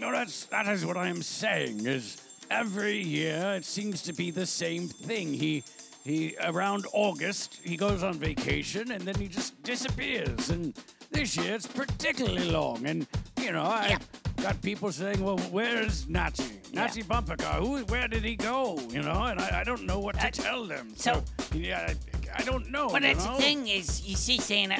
No, that is what I am saying. Is every year it seems to be the same thing. He around August he goes on vacation and then he just disappears. And this year it's particularly long. And I got people saying, "Well, where's Natty? Natty Bumpercar? Where did he go?" And I don't know what to tell them. So I don't know. But that's the thing is, you see, Santa,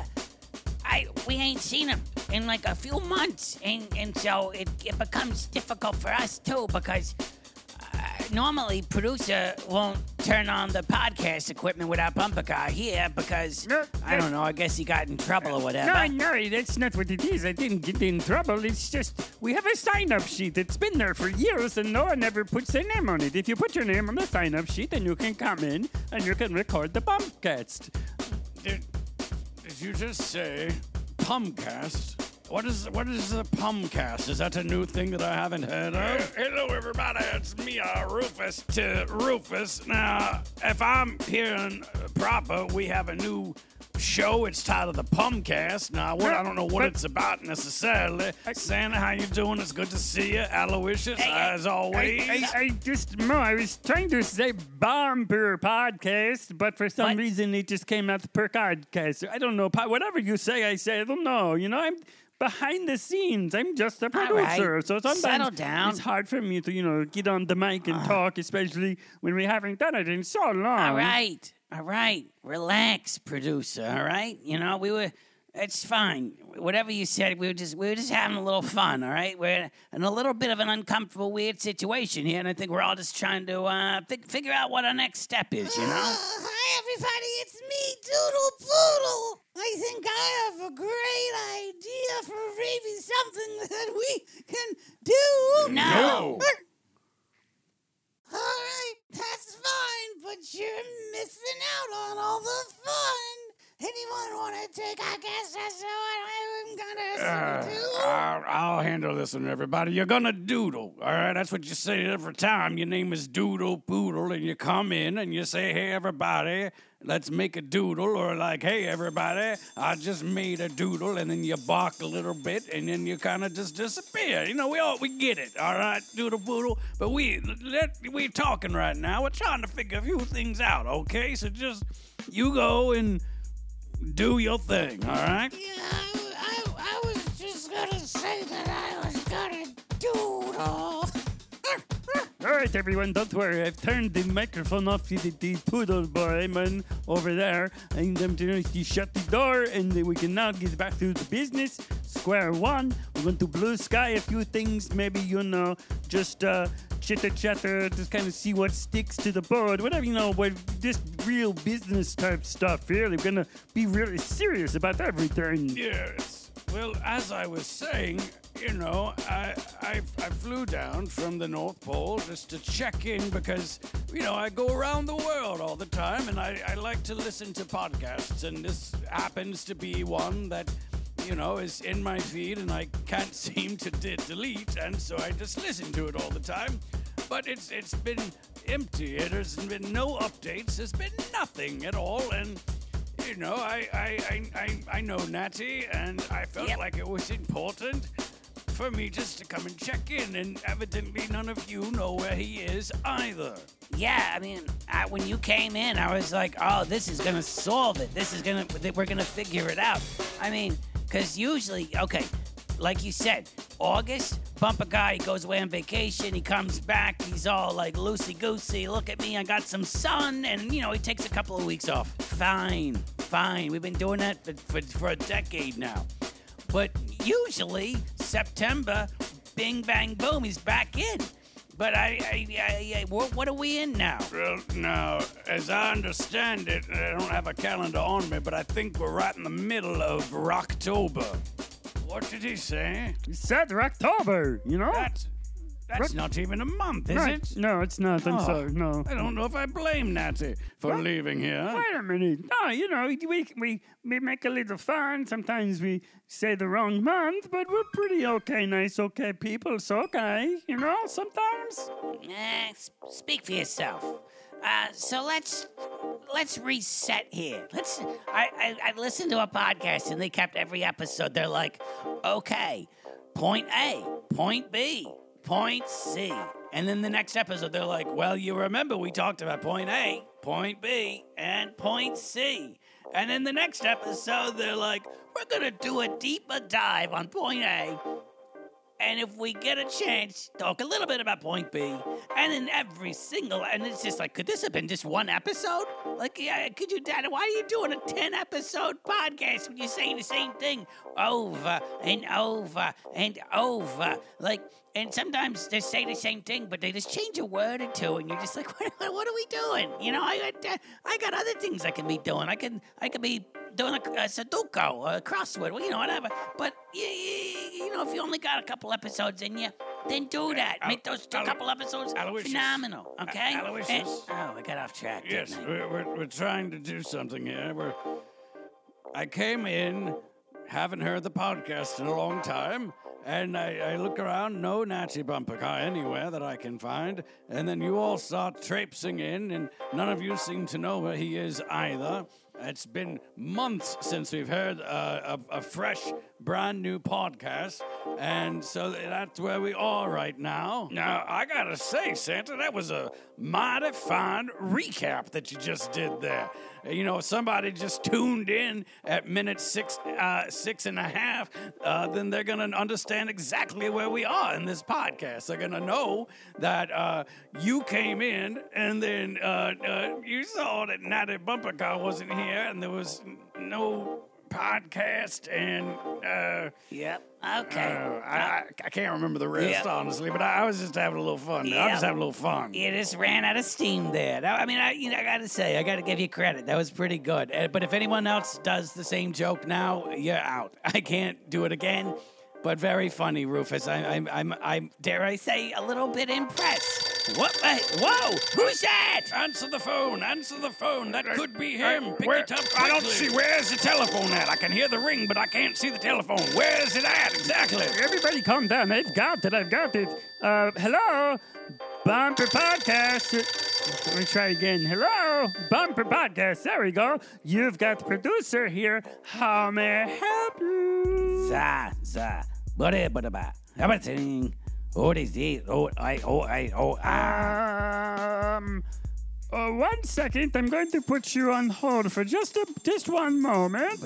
we ain't seen him in like a few months, and so it becomes difficult for us too because normally producer won't turn on the podcast equipment without Bumpercar here because I don't know. I guess he got in trouble or whatever. No, that's not what it is. I didn't get in trouble. It's just we have a sign-up sheet that's been there for years, and no one ever puts their name on it. If you put your name on the sign-up sheet, then you can come in and you can record the Pumpcast. Did you just say Pumpcast? What is the Pumpcast? Is that a new thing that I haven't heard of? Hello, everybody. It's me, Rufus to Rufus. Now, if I'm hearing proper, we have a new show. It's titled the Pumpcast. Now, I don't know what it's about necessarily. Santa, how you doing? It's good to see you. Aloysius, as always. I was trying to say Bumper Podcast, but for some reason it just came out the Percodcast. I don't know. Whatever you say, I say. I don't know. I'm behind the scenes. I'm just a producer. Right. So sometimes settle down. It's hard for me to, get on the mic and talk, especially when we haven't done it in so long. All right. Relax, producer, all right? It's fine. Whatever you said, we were just having a little fun, all right? We're in a little bit of an uncomfortable, weird situation here, and I think we're all just trying to figure out what our next step is, Hi, everybody. It's me, Doodle Poodle. I think I have a great idea for maybe something that we can do. No. All right, that's fine, but you're missing out on all the fun. Anyone want to take? I guess that's what I'm gonna do. I'll handle this one, everybody. You're gonna doodle, all right? That's what you say every time. Your name is Doodle Poodle, and you come in and you say, "Hey, everybody, let's make a doodle," or like, "Hey, everybody, I just made a doodle," and then you bark a little bit, and then you kind of just disappear. We get it, all right, Doodle Poodle? But we're talking right now. We're trying to figure a few things out, okay? So just you go and do your thing, all right? Yeah, I was just gonna say that I was gonna doodle. All right, everyone, don't worry. I've turned the microphone off to the poodle boy man over there. And I'm going to shut the door, and we can now get back to the business. Square one. We're going to blue sky a few things. Maybe, just chitter-chatter, just kind of see what sticks to the board. Whatever, but just real business type stuff here. We're going to be really serious about everything. Yes. Well, as I was saying, I flew down from the North Pole just to check in because, I go around the world all the time and I like to listen to podcasts, and this happens to be one that, is in my feed and I can't seem to delete, and so I just listen to it all the time. But it's been empty. There's been no updates. There's been nothing at all, and I know Natty, and I felt like it was important for me just to come and check in, and evidently none of you know where he is either. Yeah, I mean, when you came in, I was like, oh, this is going to solve it. We're going to figure it out. I mean, because usually, okay, like you said, August, Bumper Guy, he goes away on vacation, he comes back, he's all like loosey-goosey, look at me, I got some sun, and, he takes a couple of weeks off. Fine. We've been doing that for a decade now. But usually, September, bing, bang, boom, he's back in. But what are we in now? Well, now, as I understand it, I don't have a calendar on me, but I think we're right in the middle of Rocktober. What did he say? He said Rocktober, That's not even a month, is it? No, it's not. I'm sorry. No. I don't know if I blame Natty for leaving here. Wait a minute. No, we make a little fun. Sometimes we say the wrong month, but we're pretty okay people. So okay, sometimes. Speak for yourself. So let's reset here. I listened to a podcast and they kept every episode. They're like, okay, point A, point B, point C. And then the next episode, they're like, well, you remember we talked about point A, point B, and point C. And in the next episode, they're like, we're going to do a deeper dive on point A. And if we get a chance, talk a little bit about point B. And in every single, and it's just like, could this have been just one episode? Like, yeah, could you, Dad, why are you doing a 10-episode podcast when you're saying the same thing over and over and over? Like, and sometimes they say the same thing, but they just change a word or two, and you're just like, what are we doing? You know, I got other things I can be doing. I could be doing a Sudoku or a crossword, well, you know, whatever. But, you know, if you only got a couple episodes in you, then do that. Make those couple episodes phenomenal, okay? Aloysius. I got off track. Yes, we're trying to do something here. I came in, haven't heard the podcast in a long time, and I look around, no Nazi bumper car anywhere that I can find, and then you all start traipsing in, and none of you seem to know where he is either. It's been months since we've heard a fresh, brand new podcast, and so that's where we are right now. Now, I gotta say, Santa, that was a mighty fine recap that you just did there. You know, if somebody just tuned in at minute 6.5, then they're gonna understand exactly where we are in this podcast. They're gonna know that you came in, and then you saw that Natty Bumper Car wasn't here, and there was no podcast, and Yep. Okay. I can't remember the rest, honestly, but I was just having a little fun. I was just having a little fun. You just ran out of steam there. I gotta say, I gotta give you credit. That was pretty good. But if anyone else does the same joke now, you're out. I can't do it again. But very funny, Rufus. I'm dare I say, a little bit impressed. What? Whoa! Who's that? Answer the phone. Answer the phone. That could be him. Pick it up quickly. I don't see. Where's the telephone at? I can hear the ring, but I can't see the telephone. Where's it at exactly? Everybody calm down. I've got it. Hello? Bumper Podcast. Let me try again. Hello? Bumper Podcast. There we go. You've got the producer here. How may I help you? Za. Everything. What is it? 1 second. I'm going to put you on hold for just one moment.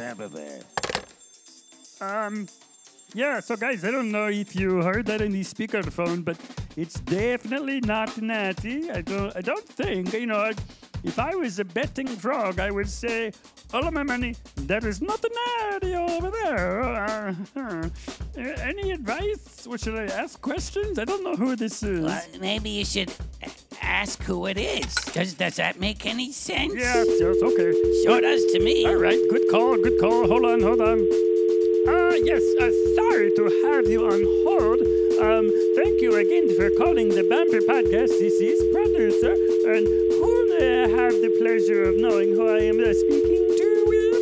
Yeah, so guys, I don't know if you heard that in the speakerphone, but it's definitely not Natty. I don't think, you know, if I was a betting frog, I would say, all of my money, that is not Natty over there. Any advice? Or should I ask questions? I don't know who this is. Maybe you should ask who it is. Does that make any sense? Yes, okay. Sure does to me. All right, good call. Hold on. Yes, sorry to have you on hold. Thank you again for calling the Bumper Podcast. This is producer, and who may I have the pleasure of knowing who I am speaking to with?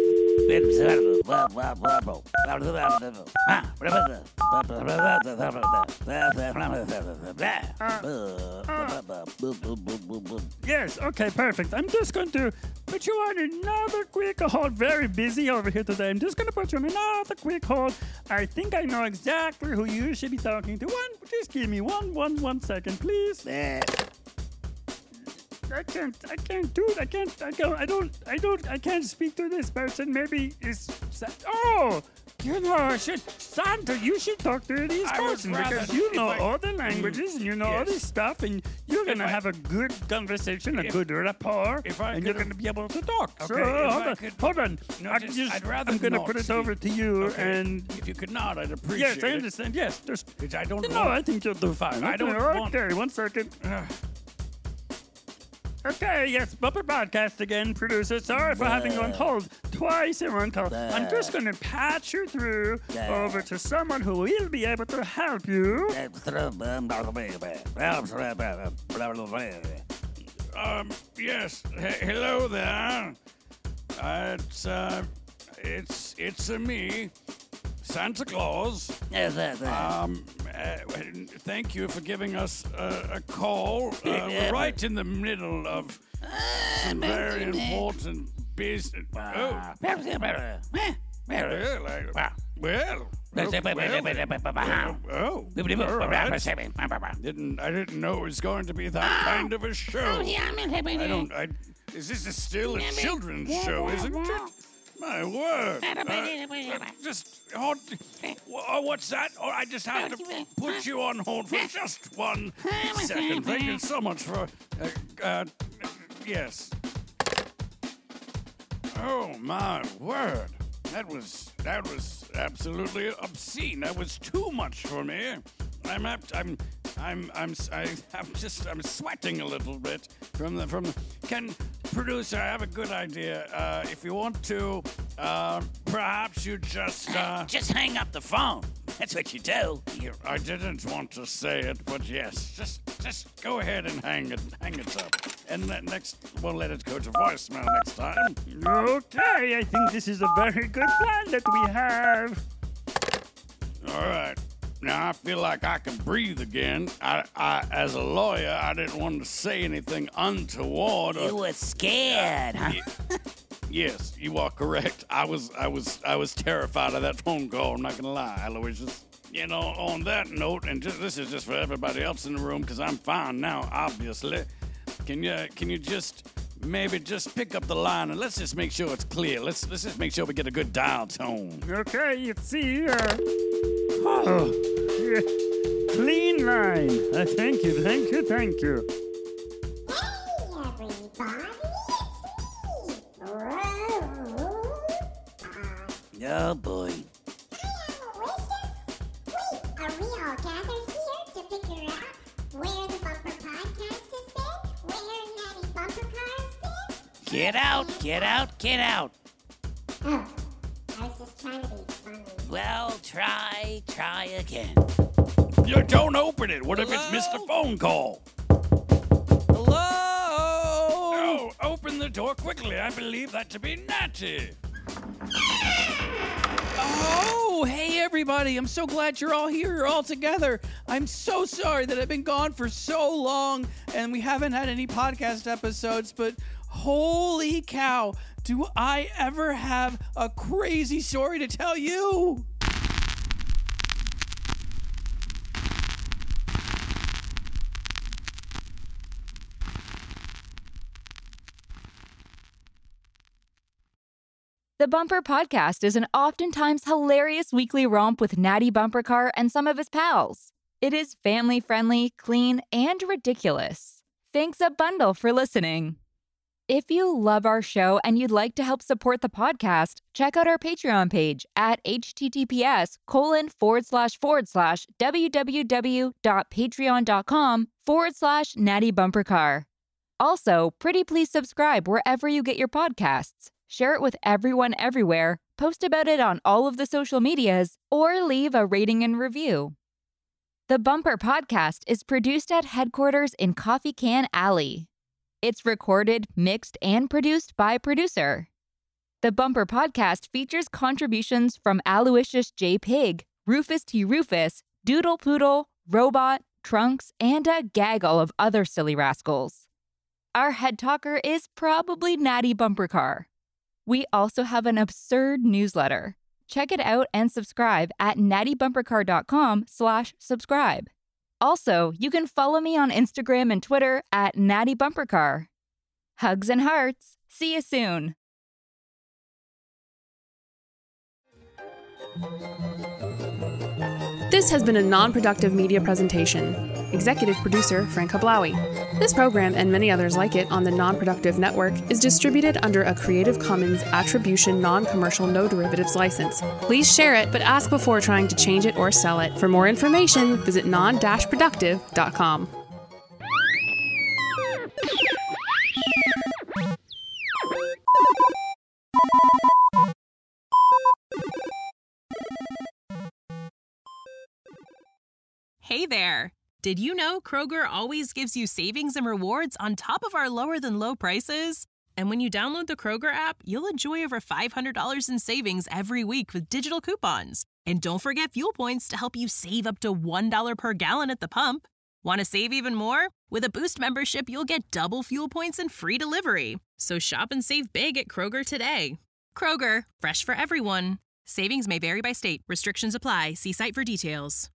Yes, okay, perfect. I'm just going to put you on another quick hold. Very busy over here today. I'm just going to put you on another quick hold. I think I know exactly who you should be talking to. Just give me one second, please. I can't do it. I can't speak to this person. Maybe it's, you know, Santa, you should talk to these persons because you know all the languages and you know all this stuff, and you're going to have a good conversation, a good rapport, and you're going to be able to talk. Okay, So, hold on. No, I'm going to not, put it Steve. over to you, Okay. and If you could not, I'd appreciate it. yes, I understand. Yes, I don't no, I think you'll do fine. I don't want- Okay, 1 second. Okay, yes, Bumper Podcast again, producer. Sorry for having you on hold twice in one call. I'm just going to patch you through over to someone who will be able to help you. Yes. Hello there. It's me, Santa Claus. Thank you for giving us a call. We're right in the middle of some very important business. Well. Oh, all right. I didn't know it was going to be that kind of a show. Is this still a children's show, isn't it? My word. What's that? Oh, I just have to put you on hold for just 1 second. Thank you so much for, yes. Oh, my word. That was absolutely obscene. That was too much for me. I'm sweating a little bit from the. Producer, I have a good idea. If you want to, perhaps you just hang up the phone. That's what you do. I didn't want to say it, but yes, just go ahead and hang it up. And next, we'll let it go to voicemail next time. Okay, I think this is a very good plan that we have. All right. Now, I feel like I can breathe again. I as a lawyer, I didn't want to say anything untoward. You were scared, huh? Yes, you are correct. I was terrified of that phone call. I'm not gonna lie, Aloysius. You know, on that note, and this is just for everybody else in the room, because I'm fine now, obviously. Can you just maybe just pick up the line and let's just make sure it's clear. Let's just make sure we get a good dial tone. Okay, let's see. Clean line. Thank you. Hey, everybody, it's me, Oh, boy. Are we all gathered here to figure out where the Bumper Podcast has been? Where Natty Bumper Car has been? Get out. Oh, I was just trying to be funny. Well, try again. You don't open it. What if it's missed a phone call? Hello? Oh, open the door quickly. I believe that to be Natty. Oh, hey everybody. I'm so glad you're all here. You're all together. I'm so sorry that I've been gone for so long and we haven't had any podcast episodes, but holy cow, do I ever have a crazy story to tell you? The Bumper Podcast is an oftentimes hilarious weekly romp with Natty Bumper Car and some of his pals. It is family-friendly, clean, and ridiculous. Thanks a bundle for listening. If you love our show and you'd like to help support the podcast, check out our Patreon page at https://www.patreon.com/Natty Bumper Car. Also, pretty please subscribe wherever you get your podcasts. Share it with everyone everywhere, post about it on all of the social medias, or leave a rating and review. The Bumper Podcast is produced at headquarters in Coffee Can Alley. It's recorded, mixed, and produced by producer. The Bumper Podcast features contributions from Aloysius J. Pig, Rufus T. Rufus, Doodle Poodle, Robot, Trunks, and a gaggle of other silly rascals. Our head talker is probably Natty Bumper Car. We also have an absurd newsletter. Check it out and subscribe at nattybumpercar.com/subscribe. Also, you can follow me on Instagram and Twitter at Natty Bumper Car. Hugs and hearts. See you soon. This has been a non-productive media presentation. Executive producer Frank Hablawi. This program and many others like it on the Non-Productive Network is distributed under a Creative Commons Attribution Non-Commercial No Derivatives license. Please share it, but ask before trying to change it or sell it. For more information, visit non-productive.com. Hey there! Did you know Kroger always gives you savings and rewards on top of our lower-than-low prices? And when you download the Kroger app, you'll enjoy over $500 in savings every week with digital coupons. And don't forget fuel points to help you save up to $1 per gallon at the pump. Want to save even more? With a Boost membership, you'll get double fuel points and free delivery. So shop and save big at Kroger today. Kroger, fresh for everyone. Savings may vary by state. Restrictions apply. See site for details.